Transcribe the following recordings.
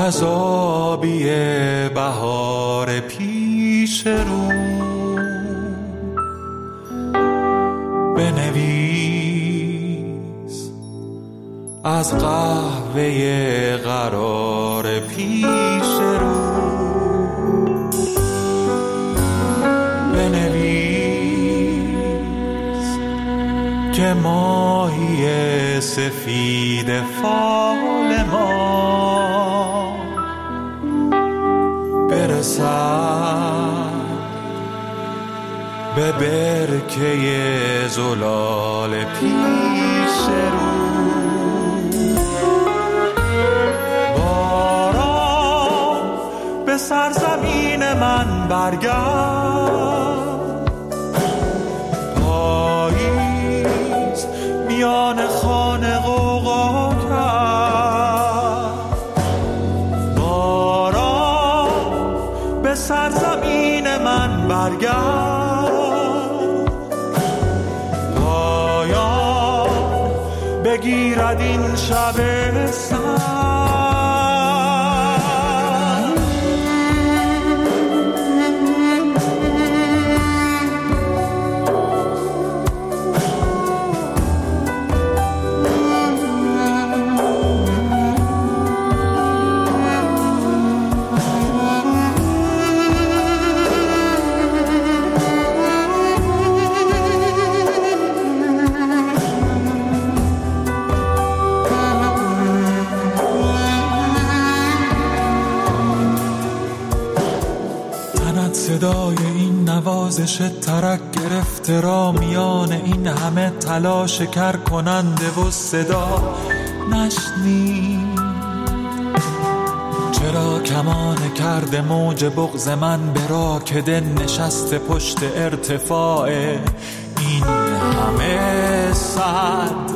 از آبی بهار پیش رو بنویس، از قهوه قرار پیش رو بنویس که ماهی سفید فال ما برسد به برکه زلال پیش رو. باران به سرزمین من برگرد، پاییز میان خانه غوغا کرد. باران به سرزمین من برگرد، بگیرد این شب سرد. صدای این نوازش ترک گرفته را میان این همه تلاش کر کننده و صدا نشنید. چرا کمان کرده موج بغض من به راکده نشسته پشت ارتفاع این همه صد؟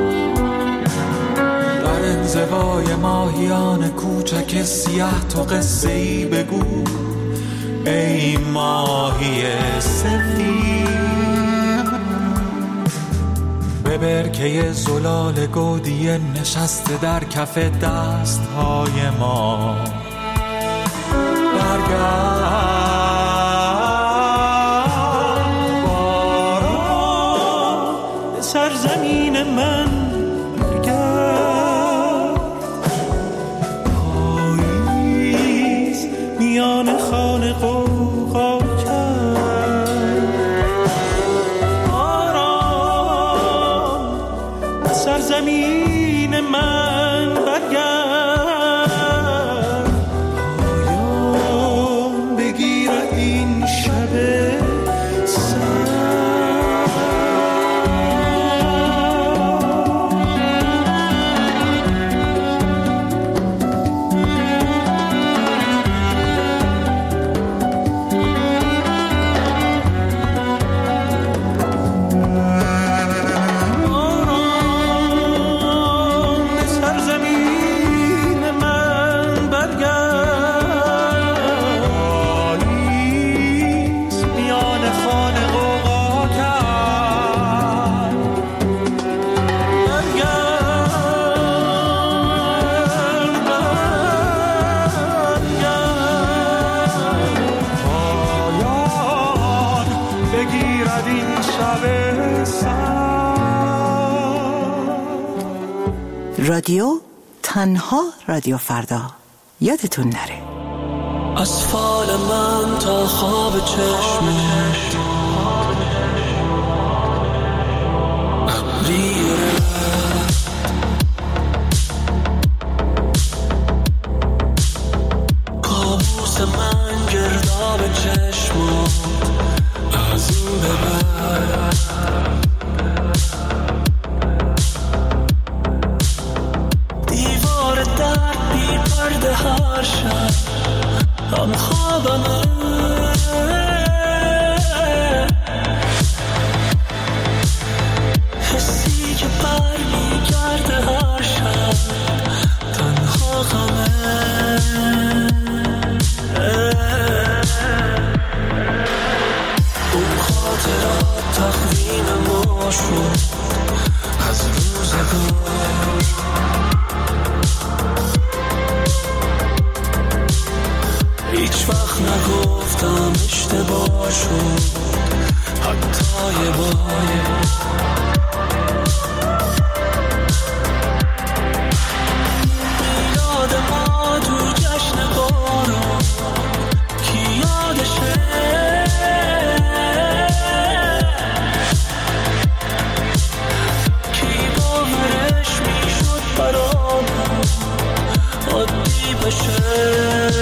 در انزوای ماهیان کوچک سیاه تو قصه ای بگو ای ماهی سفید، به برکه زلال گودیه نشسته در کف دستهای ما برگرد. باران به سرزمین من برگرد، پاییز میان خانه غوغا کرد. باران به سرزمین من برگرد، پایان بگیرد این شب رادیو تنها رادیو فردا. یادتون نره از فال من تا خواب چشمت ابریه، کابوس من گرداب چشمت از این به بعد. دیوار در بی پرده هر شب هم خوابمه، حسی که بر میگرده هر شب تنها غمه. اون خاطرات تقویم ما شد از روزگار، هیچ وقت نگفتم اشتباه شد حتی یه بار. میلاد ما تو جشن بارون کی یادشه، کی باورش میشد برامون عادی بشه.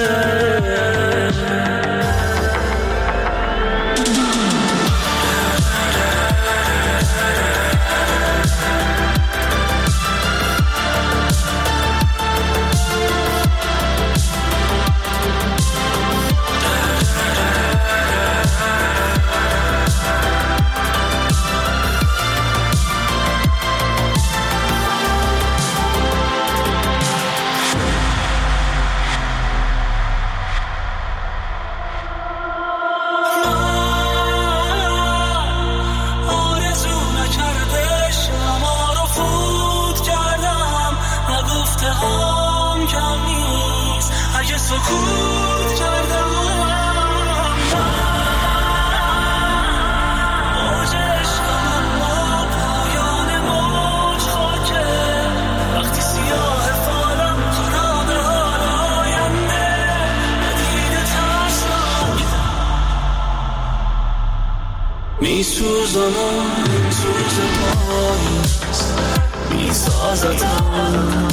میسوزانم سوز پاییز میسازتم،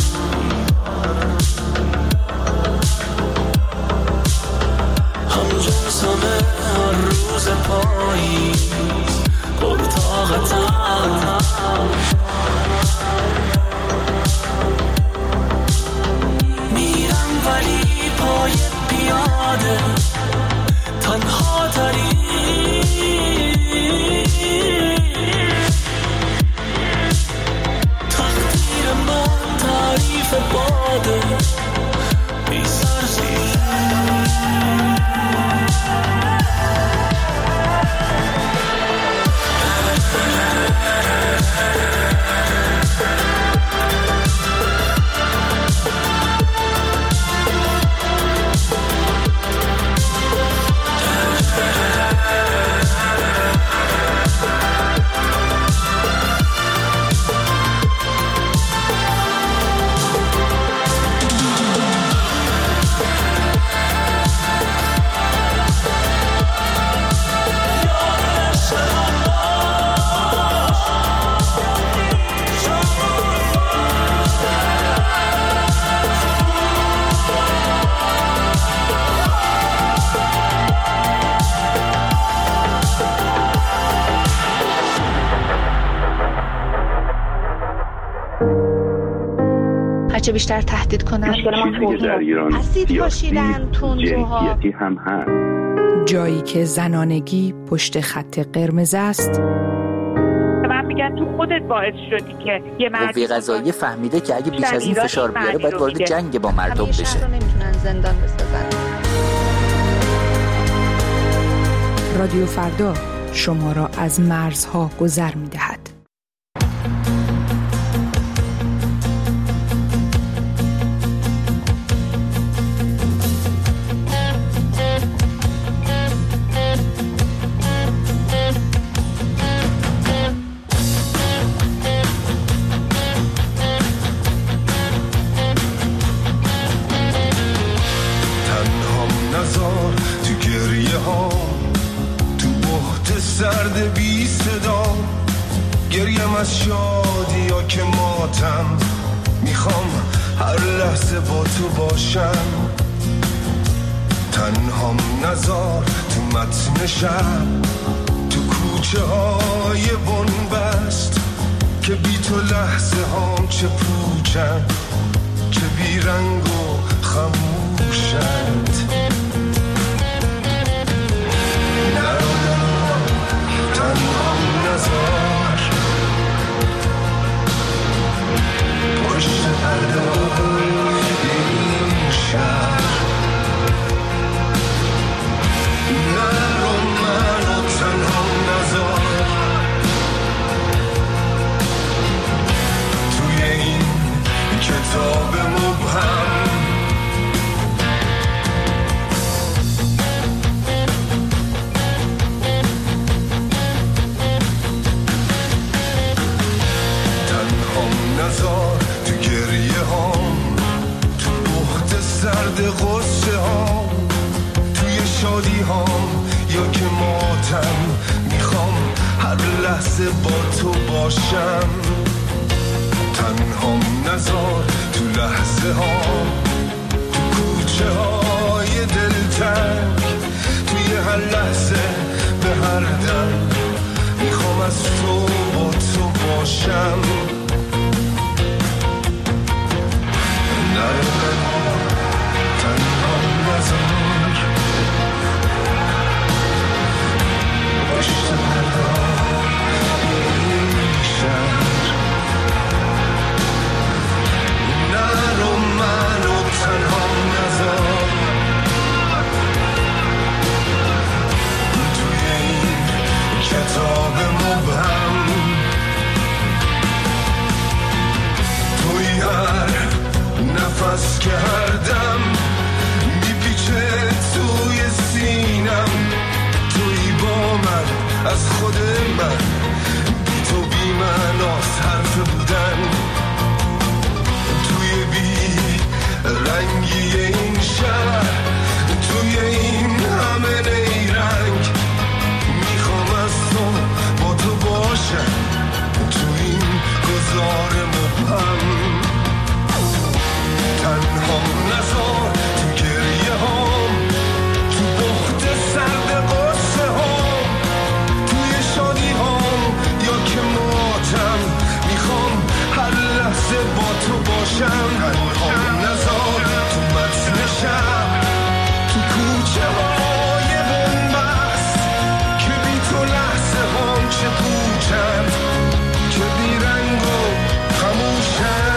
همجنسمه هر روز پاییز پرطاقتم، میرم ولی پای پیاده تنها تری، تقدیر من تعریف باده بی سرزیر. هرچه بیشتر تهدید کنن چیزی که در ایران سیاسی جنسیتی هم هست. جایی که زنانگی پشت خط قرمز است. من میگن تو خودت باعث شدی که یه قوه قضاییه فهمیده که اگه بیش از این فشار بیاره باید وارد جنگ با مردم بشه. شهر رو نمیتونن زندان بسازن. رادیو فردا شما را از مرزها گذر می‌دهد. سرد بی صدا گریم از شادی یا که ماتم، میخوام هر لحظه با تو باشم. تنهام نزار تو متن شب، تو کوچه های بنبست که بی تو لحظه هام چه پوچن، چه بی رنگ و خموشند. تنهام نزار پشت پرده این شهر، نرو منو تنهام نزار توی این کتاب مبهم. هام یا که ماتم، میخوام هر لحظه با تو باشم. تنهام نذار تو لحظه ها، تو کوچه های دلتنگ، توی هر لحظه به هر دم، میخوام از تو با تو باشم. تنهام نذار پشت پردار این شهر، نرو منو تنهام نذار. توی این کتاب مبهم، توی هر نفس که هر دم میپیچه توی سینم، توی با من از خود من، بی تو بی معناست حرف بودن. توی بی رنگی این شهر، توی این همه نیرنگ، میخوام از تو با تو باشم. تو این گذار مبهم تنهام نذار، تو گریه هام، تو بخت سرد قصه هام، توی شادی هام یا که ماتم، میخوام هر لحظه با تو باشم. تنهام نذار تو متن شب، تو کوچه های بنبست، که بی تو لحظه هام چه پوچن، که بی رنگ و خموشن.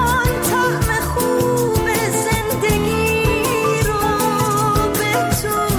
تو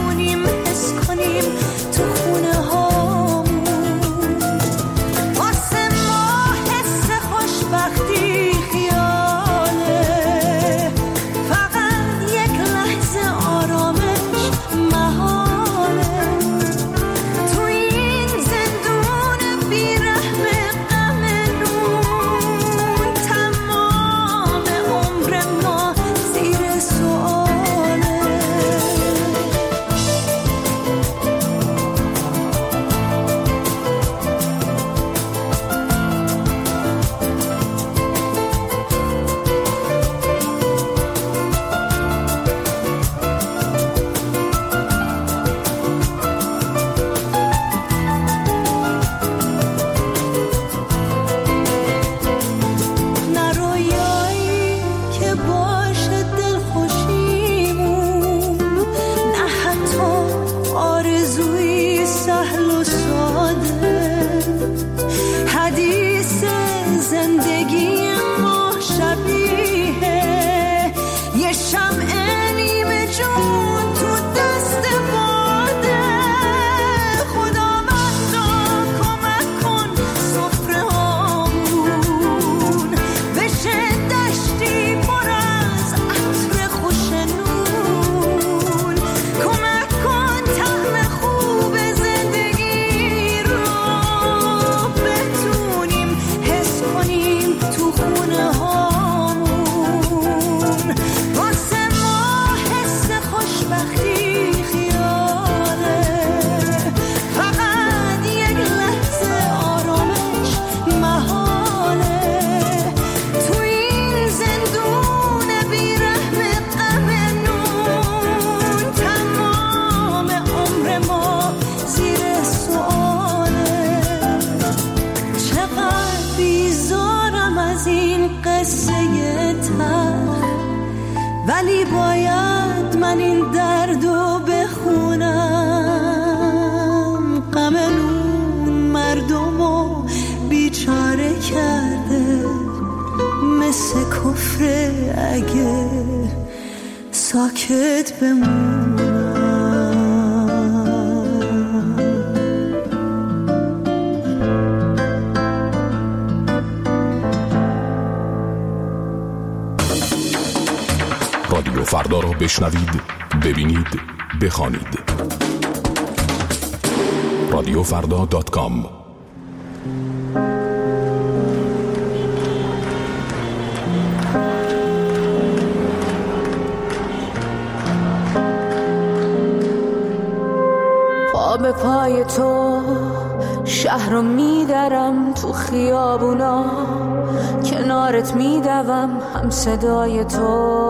مثل کفر اگه ساکت بمونم. رادیو فردا را بشنوید، ببینید، بخوانید. رادیوفردا.com. پا به پای تو شهر رو میدرم، تو خیابونا کنارت میدوم، هم صدای تو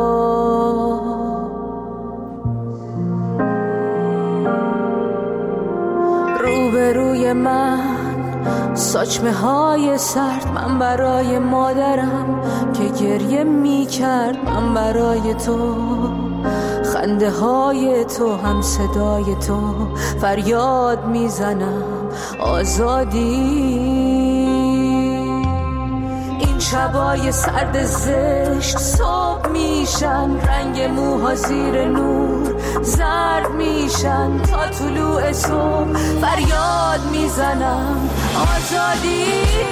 روبروی من، ساچمه های سرد. من برای مادرم که گریه میکرد، من برای تو خنده های تو، هم صدای تو فریاد میزنم آزادی. این شبای سرد زشت صبح میشن، رنگ موها زیر نور زرد میشن، تا طلوع صبح فریاد میزنم آزادی.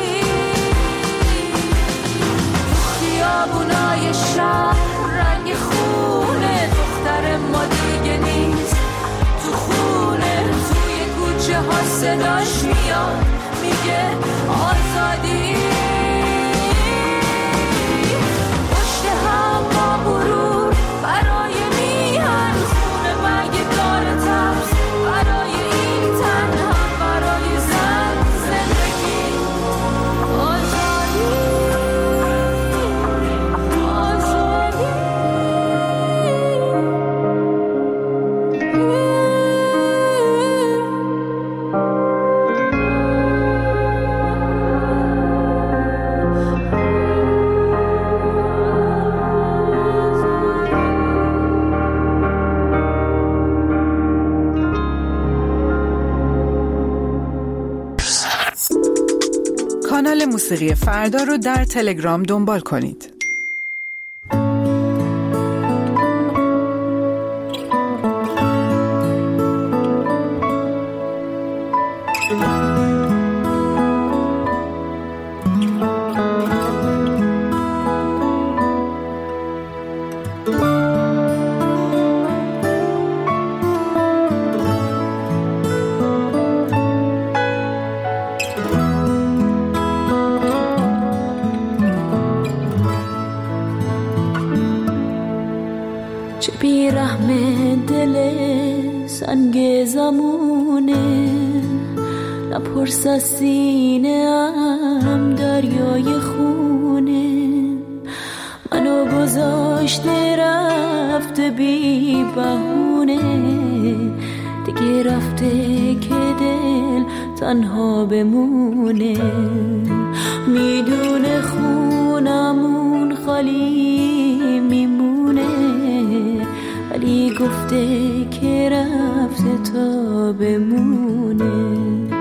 خیابونای شهر رنگ خونه، دختر ما دیگه نیست تو خونه، توی کوچه ها صداش میاد میگه آزادی. پشت هم با غرور برای میهن، خونه مگه داره ترس برای این تن، هم برای زن زندگی آزادی. کانال موسیقی فردا رو در تلگرام دنبال کنید. سنگ زمونه نپرس از سینه ام دریای خونه، منو گذاشته رفته بی بهونه، دیگه رفته که دل تنها بمونه. میدونه خونمون خالی میمونه، ولی گفته که رفته تا بمونه.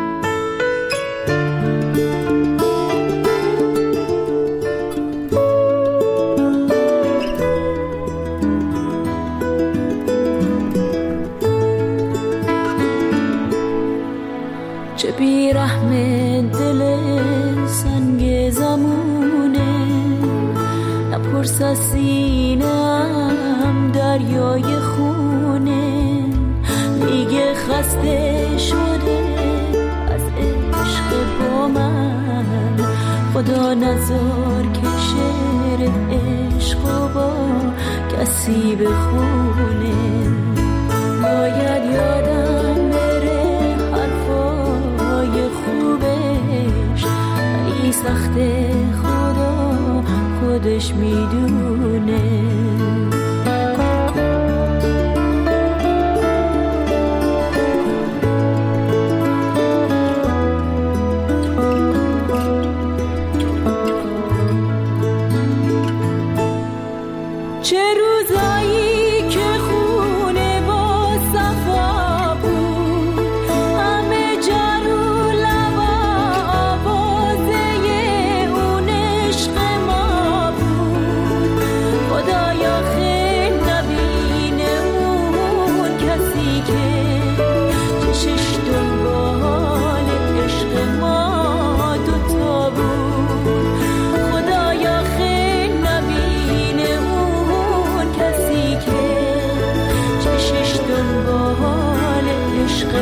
چه بیرحم دل سنگ زمونه، نپرس از سینه‌ام دریای خونه، دیگه خسته شده از عشق با من، خدا نذار که شعر عشق با کسی بخونه. باید یادم بره حرفای خوبش، ولی سخته خدا خودش میدونه. چه روزایی که خوب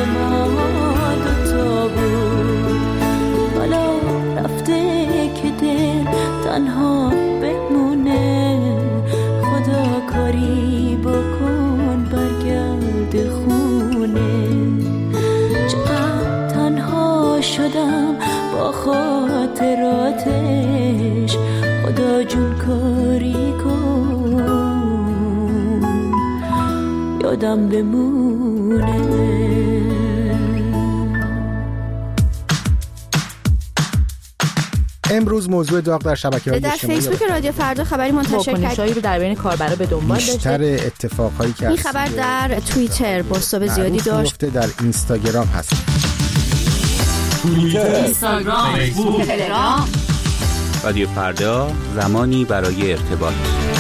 ما دوتا بود، حالا رفته که دل تنها بمونه. خدا کاری بکن برگرد خونه. چقدر تنها شدم با خاطراتش، خدا جون کاری کن یادم بمونه. امروز موضوع داغ در شبکه‌های اجتماعی در فیسبوک رادیو فردا خبری منتشر کرد رو در بین کاربرا به دنبال داشته. بیشتر اتفاقایی که این خبر در توییتر بازتاب زیادی داشت. در اینستاگرام هست. توییتر، اینستاگرام، فیسبوک، تلگرام. رادیو فردا، زمانی برای ارتباط.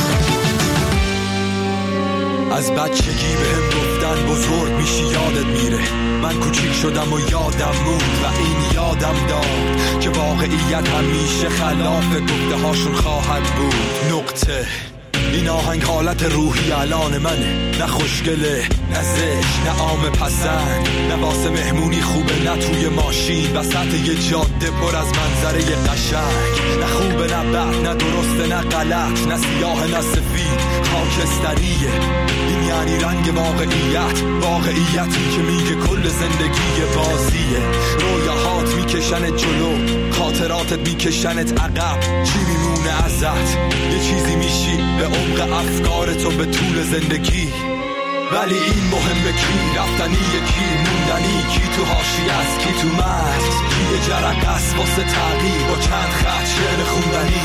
از بچگی بهم گفتن بزرگ میشی یادت میره. من کوچیک شدم و یادم موند و این یادم داد که واقعیت همیشه خلاف گفته هاشون خواهد بود. نقطه. این آهنگ حالت روحی الان منه، نه خوشگله نه زشت نه عام پسند، نه واسه مهمونی خوبه نه توی ماشین وسط یه جاده پر از منظره قشنگ، نه خوبه نه بد نه درسته نه غلط، نه سیاه نه سفید خاکستریه. این یعنی رنگ واقعیتی که میگه کل زندگی بازیه. رویاهات میکشنت جلو، خاطراتت میکشنت عقب، چی میمونه ازت؟ یه چیزی میشی به عمق افکارت و به طول زندگی. ولی این مهمه کی رفتنی، کی موندنی، کی تو حاشیه است کی تو مرز، کی یه جرقه است واسه تغییر با چند خط شعر خوندنی.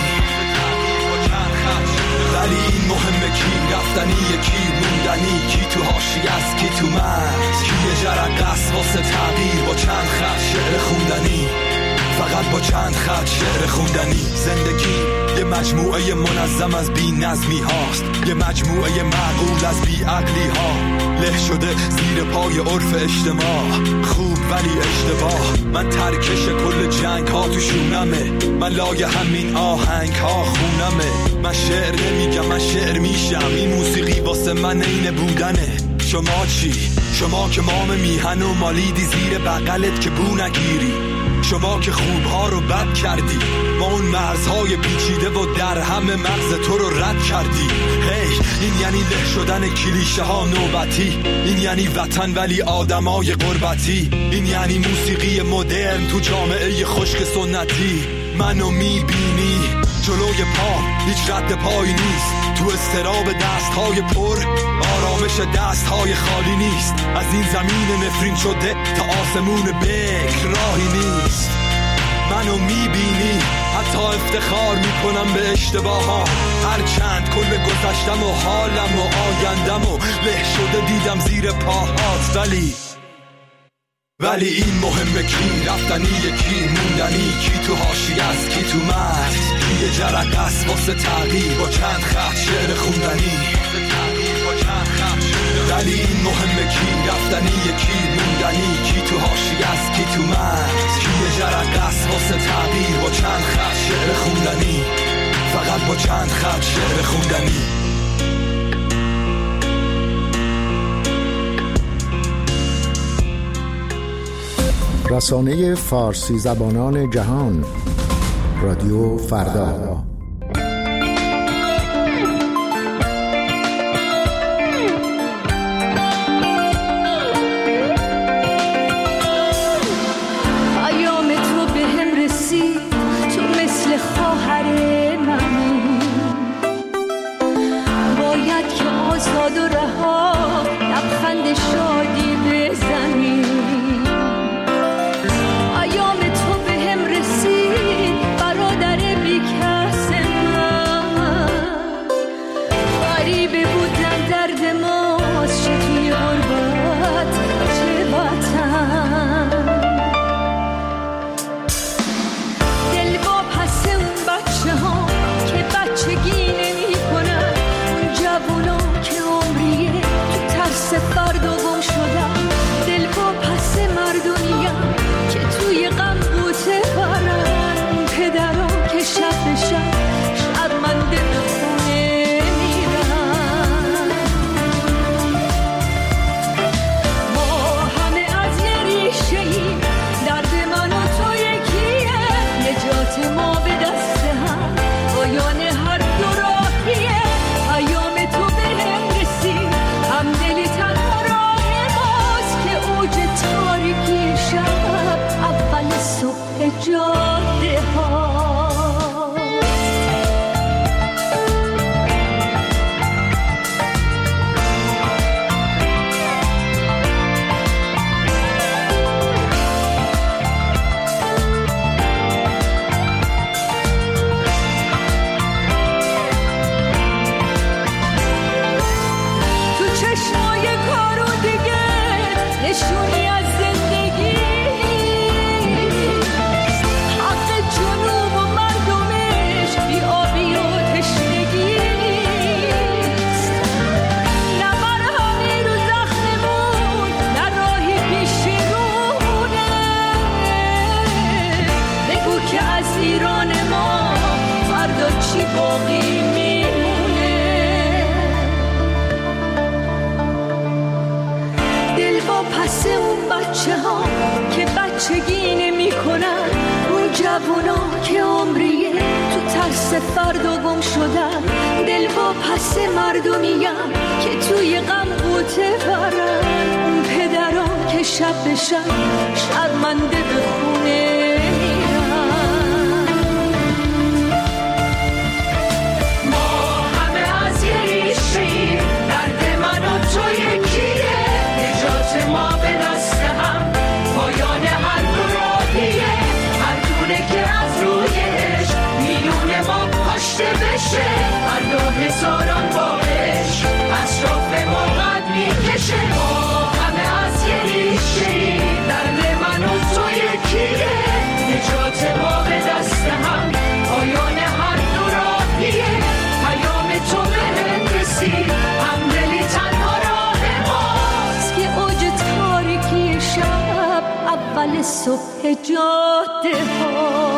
ولی این مهمه کی رفتنی، کی موندنی، کی تو حاشیه است کی تو مرز، کی یه جرقه است واسه تغییر با چند خط شعر خوندنی. فقط با چند خط شعر خوندنی. زندگی یه مجموعه منظم از بی نظمی هاست، یه مجموعه معقول از بی عقلی ها، له شده زیر پای عرف اجتماع. خوب ولی اشتباه. من ترکش کل جنگ ها تو شونمه، من لای همین آهنگ ها خونمه. من شعر نمیگم من شعر میشم، این موسیقی واسه من عین بودنه. شما چی؟ شما که مام میهن و مالیدی زیر بغلت که بو نگیری، شما که خوبها رو بد کردی، ما اون مرزهای پیچیده و در همه مغز تو رو رد کردی. این یعنی له شدن کلیشه ها نوبتی، این یعنی وطن ولی آدمای غربتی، این یعنی موسیقی مدرن تو جامعه خشک سنتی. منو میبینی جلوی پا هیچ رد پایی نیست، تو استراب دستهای پر آرامش دستهای خالی نیست. از این زمین نفرین شده تا آسمون بکر راهی نیست. منو میبینی حتی افتخار میکنم به اشتباهام، هر چند کل گذشتم و حالم و آیندم و له شده دیدم زیر پاهات. ولی این مهمه کی رفتنی، کی موندنی، کی تو حاشیه است کی تو مرز، کی یه جرقه است واسه تغییر با چند خط شعر خوندنی. ولی این مهمه کی رفتنی، کی موندنی، کی تو حاشیه است کی تو مرز، کی یه جرقه است واسه تغییر با چند خط شعر خوندنی. فقط با چند خط شعر خوندنی. رسانه فارسی زبانان جهان، رادیو فردا. ایام تو به هم رسید برادر بیکس واسه اون بچه ها که بچگی نمی کنن، اون جوونا که عمریه تو ترس فردا گم شدن، دل با پس مردمیم که توی غم قوطه برن، اون پدران که شب به شب شرمنده به خونه میرن. ما همه از یه ریشیم، درد من و تو یکیه، نجات ما به دست هم، پایان هر دو راهیه، هر دونه که از رویش میلون ما پاشته بشه، هر دو هزاران باش اطراف ما قد میکشه. ما همه از یه ریشیم، درد من و تو یکیه، نجات ما به دست هم، پایان هر دو راهیه، پیام تو به هم رسید، همدلی تنها راه ماست که اوج تاریکی شب اول صبح جاده ها.